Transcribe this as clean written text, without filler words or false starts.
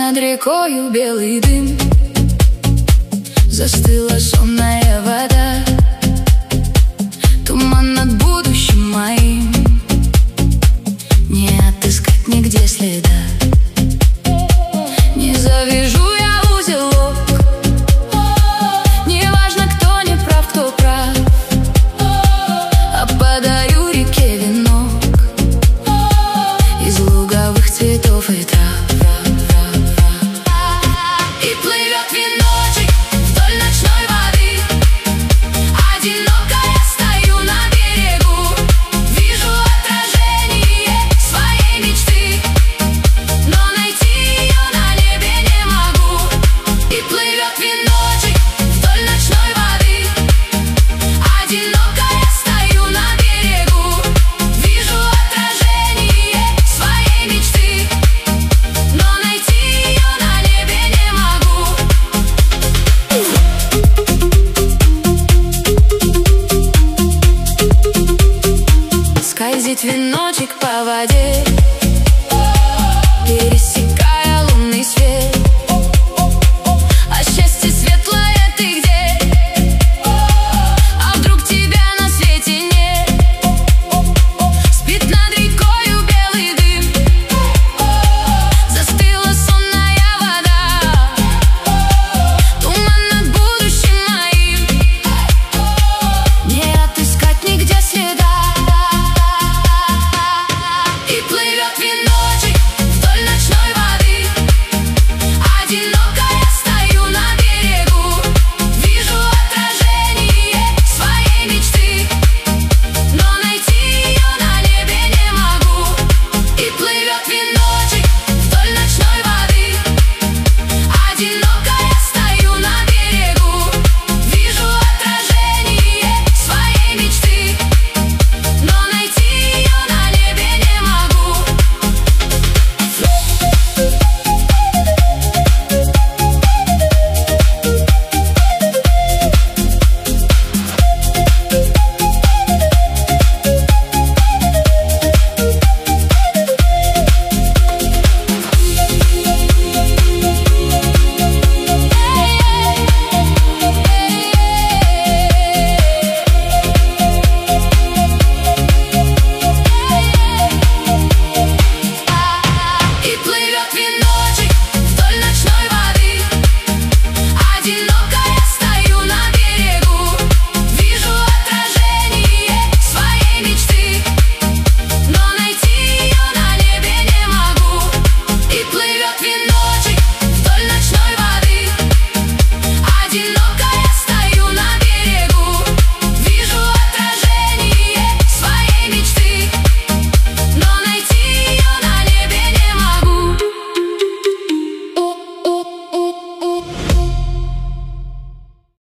Над рекою белый дым, застыла сонная вода, туман над будущим моим, не отыскать нигде следа. Не завяжу я узелок, не важно, кто не прав, кто прав, а подарю реке венок из луговых цветов и трав. И плывет веночек вдоль ночной воды, одиноко я стою на берегу, вижу отражение своей мечты, но найти ее на небе не могу. И плывет веночек вдоль ночной воды, одиноко я стою на берегу, вижу отражение своей мечты, но найти ее на небе не могу. Скользит веночек по воде,